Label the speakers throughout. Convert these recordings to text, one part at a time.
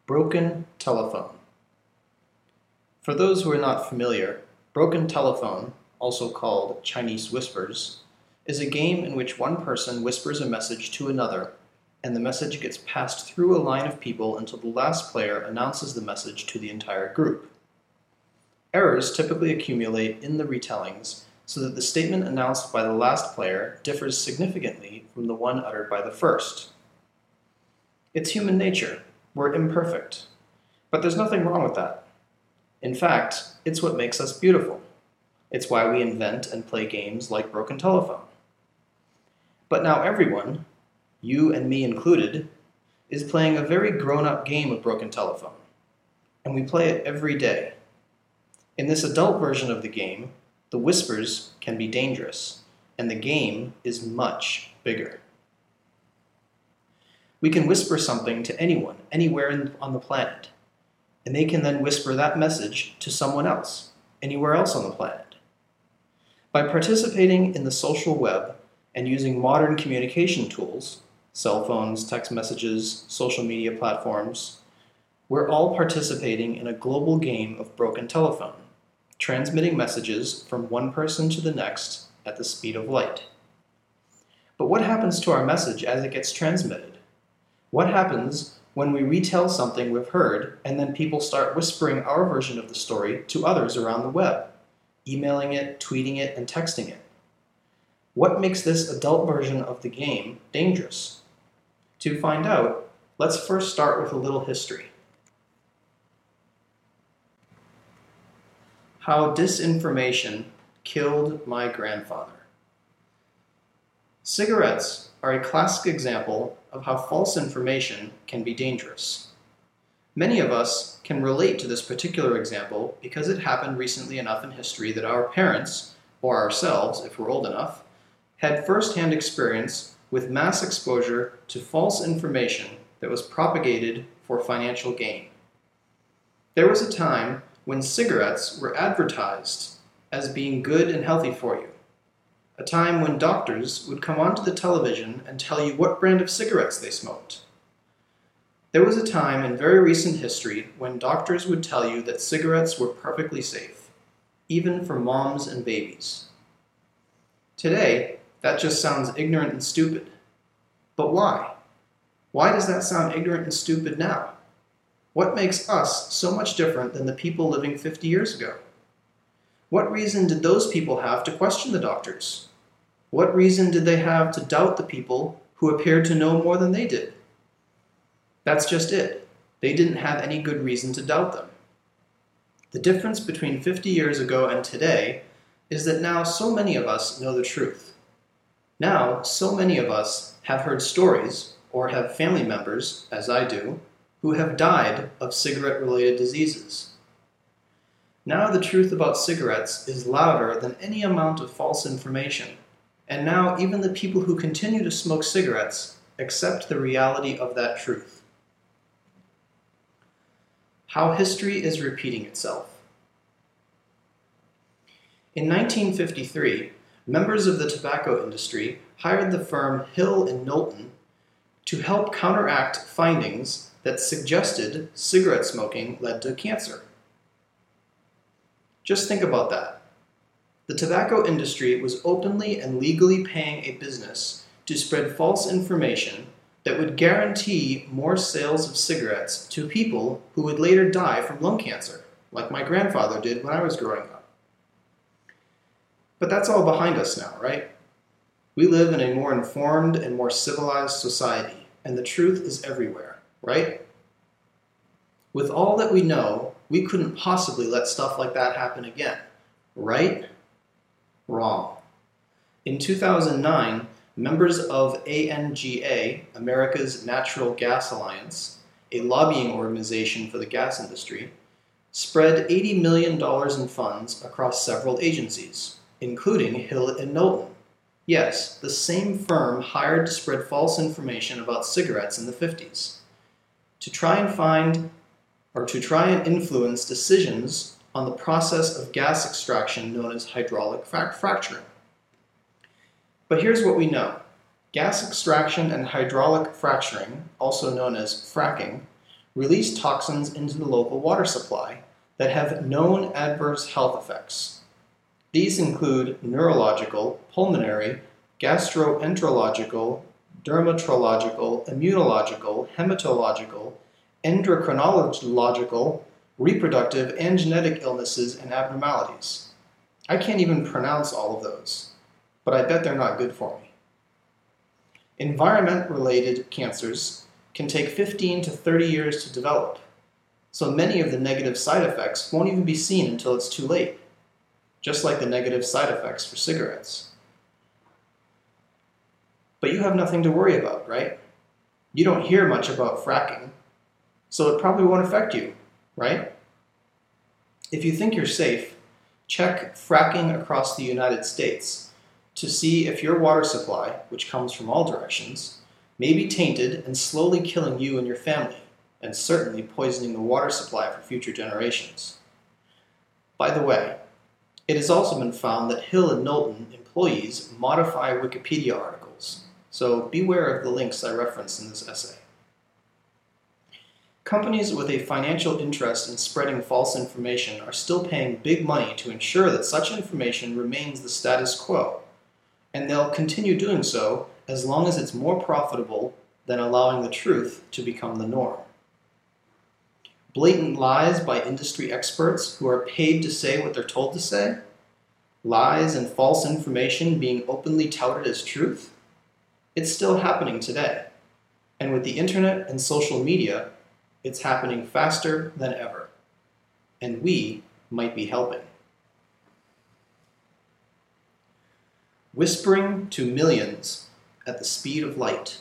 Speaker 1: Broken telephone. For those who are not familiar, broken telephone, also called Chinese whispers, is a game in which one person whispers a message to another, and the message gets passed through a line of people until the last player announces the message to the entire group. Errors typically accumulate in the retellings so that the statement announced by the last player differs significantly from the one uttered by the first. It's human nature. We're imperfect. But there's nothing wrong with that. In fact, it's what makes us beautiful. It's why we invent and play games like Broken Telephone. But now everyone, you and me included, is playing a very grown-up game of Broken Telephone. And we play it every day. In this adult version of the game, the whispers can be dangerous, and the game is much bigger. We can whisper something to anyone, anywhere on the planet, and they can then whisper that message to someone else, anywhere else on the planet. By participating in the social web and using modern communication tools, cell phones, text messages, social media platforms, we're all participating in a global game of broken telephone, transmitting messages from one person to the next at the speed of light. But what happens to our message as it gets transmitted? What happens when we retell something we've heard and then people start whispering our version of the story to others around the web, emailing it, tweeting it, and texting it? What makes this adult version of the game dangerous? To find out, let's first start with a little history. How disinformation killed my grandfather. Cigarettes are a classic example of how false information can be dangerous. Many of us can relate to this particular example because it happened recently enough in history that our parents, or ourselves if we're old enough, had first-hand experience with mass exposure to false information that was propagated for financial gain. There was a time when cigarettes were advertised as being good and healthy for you. A time when doctors would come onto the television and tell you what brand of cigarettes they smoked. There was a time in very recent history when doctors would tell you that cigarettes were perfectly safe, even for moms and babies. Today, that just sounds ignorant and stupid. But why? Why does that sound ignorant and stupid now? What makes us so much different than the people living 50 years ago? What reason did those people have to question the doctors? What reason did they have to doubt the people who appeared to know more than they did? That's just it. They didn't have any good reason to doubt them. The difference between 50 years ago and today is that now so many of us know the truth. Now, so many of us have heard stories, or have family members, as I do, who have died of cigarette-related diseases. Now the truth about cigarettes is louder than any amount of false information, and now even the people who continue to smoke cigarettes accept the reality of that truth. How history is repeating itself. In 1953, members of the tobacco industry hired the firm Hill & Knowlton to help counteract findings that suggested cigarette smoking led to cancer. Just think about that. The tobacco industry was openly and legally paying a business to spread false information that would guarantee more sales of cigarettes to people who would later die from lung cancer, like my grandfather did when I was growing up. But that's all behind us now, right? We live in a more informed and more civilized society, and the truth is everywhere, right? With all that we know, we couldn't possibly let stuff like that happen again, right? Wrong. In 2009, members of ANGA, America's Natural Gas Alliance, a lobbying organization for the gas industry, spread $80 million in funds across several agencies, including Hill & Knowlton. Yes, the same firm hired to spread false information about cigarettes in the 50s, to try and influence decisions on the process of gas extraction known as hydraulic fracturing. But here's what we know. Gas extraction and hydraulic fracturing, also known as fracking, release toxins into the local water supply that have known adverse health effects. These include neurological, pulmonary, gastroenterological, dermatological, immunological, hematological, endocrinological, reproductive, and genetic illnesses and abnormalities. I can't even pronounce all of those, but I bet they're not good for me. Environment-related cancers can take 15 to 30 years to develop, so many of the negative side effects won't even be seen until it's too late, just like the negative side effects for cigarettes. But you have nothing to worry about, right? You don't hear much about fracking, so it probably won't affect you, right? If you think you're safe, check fracking across the United States to see if your water supply, which comes from all directions, may be tainted and slowly killing you and your family, and certainly poisoning the water supply for future generations. By the way, it has also been found that Hill and Knowlton employees modify Wikipedia articles, so beware of the links I reference in this essay. Companies with a financial interest in spreading false information are still paying big money to ensure that such information remains the status quo, and they'll continue doing so as long as it's more profitable than allowing the truth to become the norm. Blatant lies by industry experts who are paid to say what they're told to say, lies and false information being openly touted as truth, it's still happening today. And with the internet and social media, it's happening faster than ever. And we might be helping. Whispering to millions at the speed of light.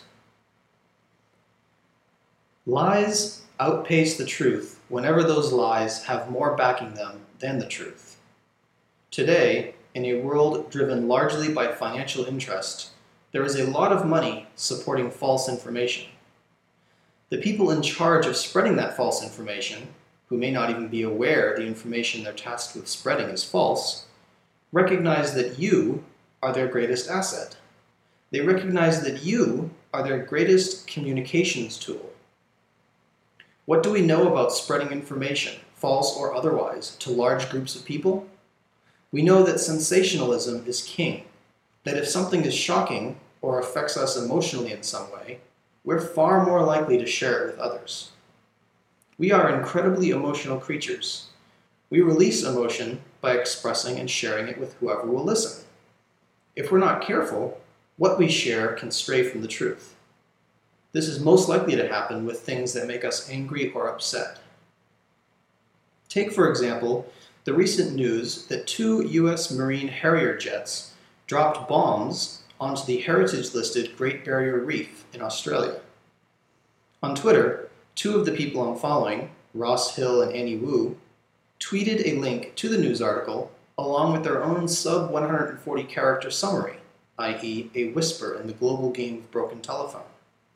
Speaker 1: Lies outpace the truth whenever those lies have more backing them than the truth. Today, in a world driven largely by financial interest, there is a lot of money supporting false information. The people in charge of spreading that false information, who may not even be aware the information they're tasked with spreading is false, recognize that you are their greatest asset. They recognize that you are their greatest communications tool. What do we know about spreading information, false or otherwise, to large groups of people? We know that sensationalism is king, that if something is shocking or affects us emotionally in some way, we're far more likely to share it with others. We are incredibly emotional creatures. We release emotion by expressing and sharing it with whoever will listen. If we're not careful, what we share can stray from the truth. This is most likely to happen with things that make us angry or upset. Take, for example, the recent news that 2 U.S. Marine Harrier jets dropped bombs onto the heritage-listed Great Barrier Reef in Australia. On Twitter, 2 of the people I'm following, Ross Hill and Annie Wu, tweeted a link to the news article along with their own sub-140 character summary, i.e. a whisper in the global game of broken telephone.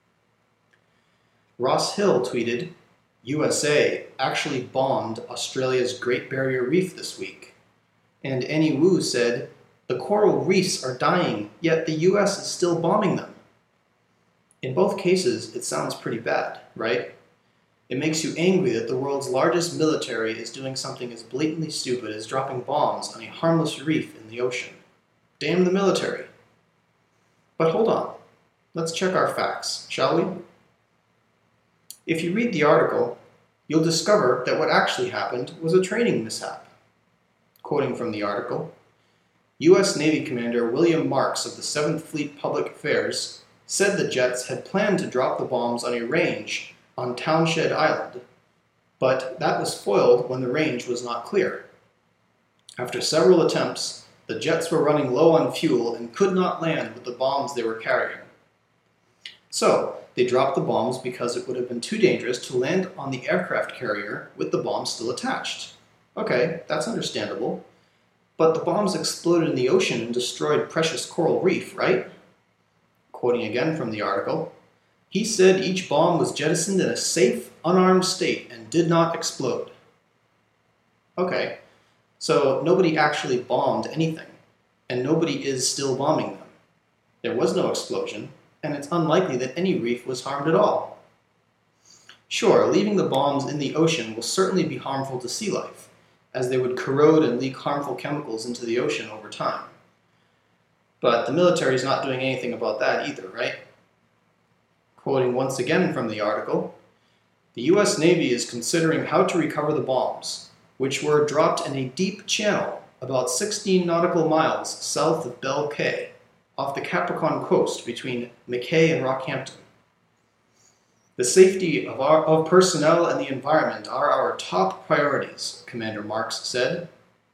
Speaker 1: Ross Hill tweeted, USA actually bombed Australia's Great Barrier Reef this week. And Annie Wu said, the coral reefs are dying, yet the US is still bombing them. In both cases, it sounds pretty bad, right? It makes you angry that the world's largest military is doing something as blatantly stupid as dropping bombs on a harmless reef in the ocean. Damn the military. But hold on, let's check our facts, shall we? If you read the article, you'll discover that what actually happened was a training mishap. Quoting from the article, U.S. Navy Commander William Marks of the 7th Fleet Public Affairs said the jets had planned to drop the bombs on a range on Townshend Island, but that was foiled when the range was not clear. After several attempts, the jets were running low on fuel and could not land with the bombs they were carrying. So, they dropped the bombs because it would have been too dangerous to land on the aircraft carrier with the bombs still attached. Okay, that's understandable. But the bombs exploded in the ocean and destroyed precious coral reef, right? Quoting again from the article, he said each bomb was jettisoned in a safe, unarmed state and did not explode. Okay, so nobody actually bombed anything, and nobody is still bombing them. There was no explosion, and it's unlikely that any reef was harmed at all. Sure, leaving the bombs in the ocean will certainly be harmful to sea life, as they would corrode and leak harmful chemicals into the ocean over time. But the military is not doing anything about that either, right? Quoting once again from the article, the US Navy is considering how to recover the bombs, which were dropped in a deep channel about 16 nautical miles south of Belle Cay, off the Capricorn coast between Mackay and Rockhampton. The safety of personnel and the environment are our top priorities, Commander Marks said.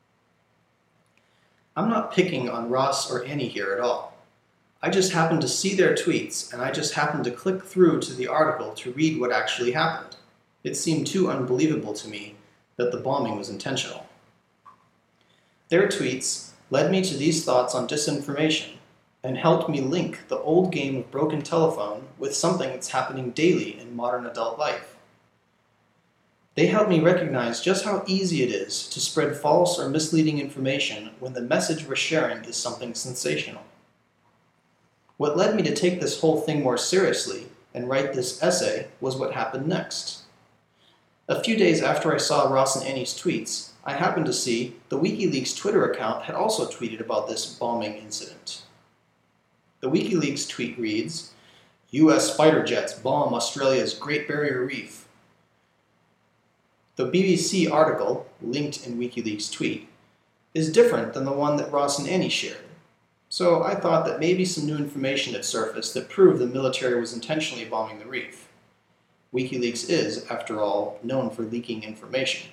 Speaker 1: I'm not picking on Ross or Annie here at all. I just happened to see their tweets, and I just happened to click through to the article to read what actually happened. It seemed too unbelievable to me that the bombing was intentional. Their tweets led me to these thoughts on disinformation and helped me link the old game of broken telephone with something that's happening daily in modern adult life. They helped me recognize just how easy it is to spread false or misleading information when the message we're sharing is something sensational. What led me to take this whole thing more seriously and write this essay was what happened next. A few days after I saw Ross and Annie's tweets, I happened to see the WikiLeaks Twitter account had also tweeted about this bombing incident. The WikiLeaks tweet reads, US fighter jets bomb Australia's Great Barrier Reef. The BBC article, linked in WikiLeaks' tweet, is different than the one that Ross and Annie shared. So I thought that maybe some new information had surfaced that proved the military was intentionally bombing the reef. WikiLeaks is, after all, known for leaking information.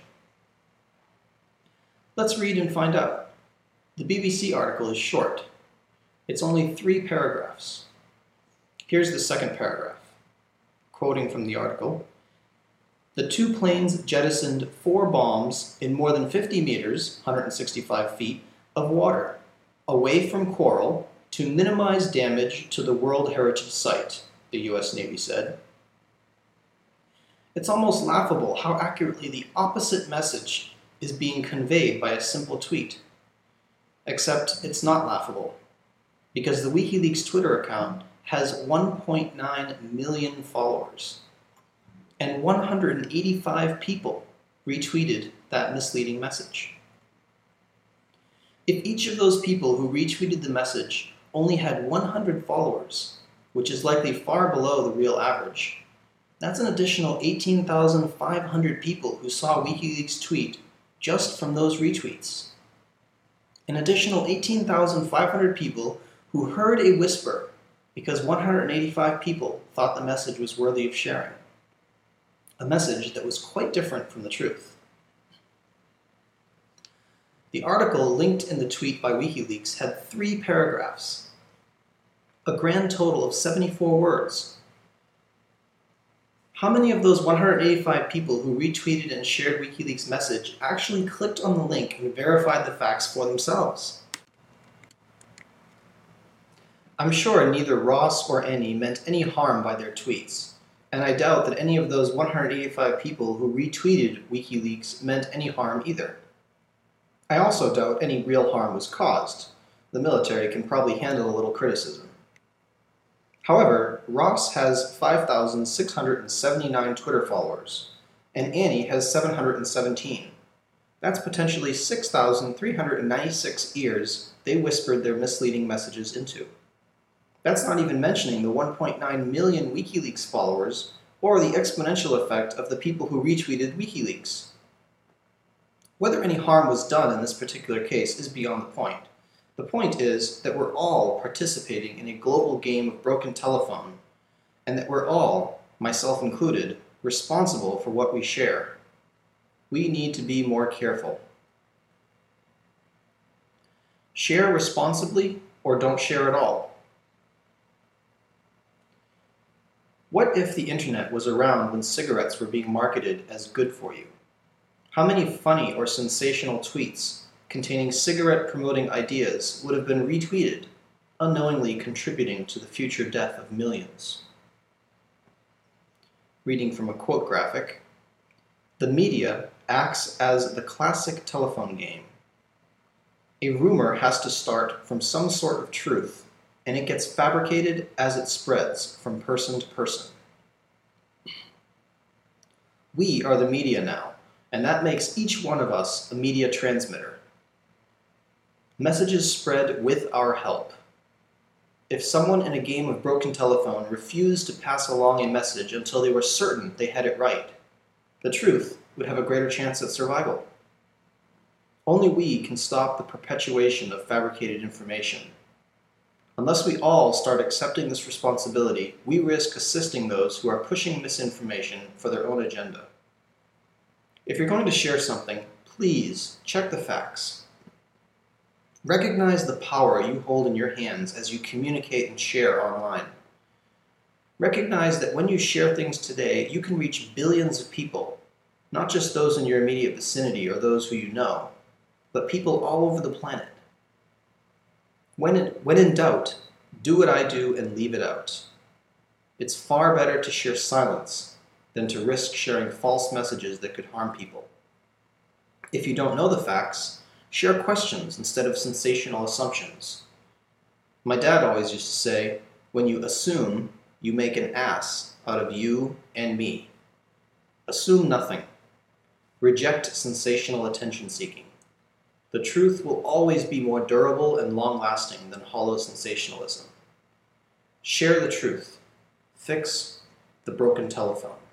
Speaker 1: Let's read and find out. The BBC article is short. It's only 3 paragraphs. Here's the second paragraph. Quoting from the article, the 2 planes jettisoned 4 bombs in more than 50 meters, 165 feet, of water, away from coral to minimize damage to the World Heritage Site, the US Navy said. It's almost laughable how accurately the opposite message is being conveyed by a simple tweet. Except it's not laughable, because the WikiLeaks Twitter account has 1.9 million followers, and 185 people retweeted that misleading message. If each of those people who retweeted the message only had 100 followers, which is likely far below the real average, that's an additional 18,500 people who saw WikiLeaks' tweet just from those retweets. An additional 18,500 people who heard a whisper because 185 people thought the message was worthy of sharing. A message that was quite different from the truth. The article linked in the tweet by WikiLeaks had 3 paragraphs, a grand total of 74 words. How many of those 185 people who retweeted and shared WikiLeaks' message actually clicked on the link and verified the facts for themselves? I'm sure neither Ross or Annie meant any harm by their tweets, and I doubt that any of those 185 people who retweeted WikiLeaks meant any harm either. I also doubt any real harm was caused. The military can probably handle a little criticism. However, Ross has 5,679 Twitter followers, and Annie has 717. That's potentially 6,396 ears they whispered their misleading messages into. That's not even mentioning the 1.9 million WikiLeaks followers or the exponential effect of the people who retweeted WikiLeaks. Whether any harm was done in this particular case is beyond the point. The point is that we're all participating in a global game of broken telephone, and that we're all, myself included, responsible for what we share. We need to be more careful. Share responsibly or don't share at all. What if the internet was around when cigarettes were being marketed as good for you? How many funny or sensational tweets containing cigarette-promoting ideas would have been retweeted, unknowingly contributing to the future death of millions? Reading from a quote graphic, the media acts as the classic telephone game. A rumor has to start from some sort of truth, and it gets fabricated as it spreads from person to person. We are the media now, and that makes each one of us a media transmitter. Messages spread with our help. If someone in a game of broken telephone refused to pass along a message until they were certain they had it right, the truth would have a greater chance at survival. Only we can stop the perpetuation of fabricated information. Unless we all start accepting this responsibility, we risk assisting those who are pushing misinformation for their own agenda. If you're going to share something, please check the facts. Recognize the power you hold in your hands as you communicate and share online. Recognize that when you share things today, you can reach billions of people, not just those in your immediate vicinity or those who you know, but people all over the planet. When in doubt, do what I do and leave it out. It's far better to share silence than to risk sharing false messages that could harm people. If you don't know the facts, share questions instead of sensational assumptions. My dad always used to say, when you assume, you make an ass out of you and me. Assume nothing. Reject sensational attention-seeking. The truth will always be more durable and long-lasting than hollow sensationalism. Share the truth. Fix the broken telephone.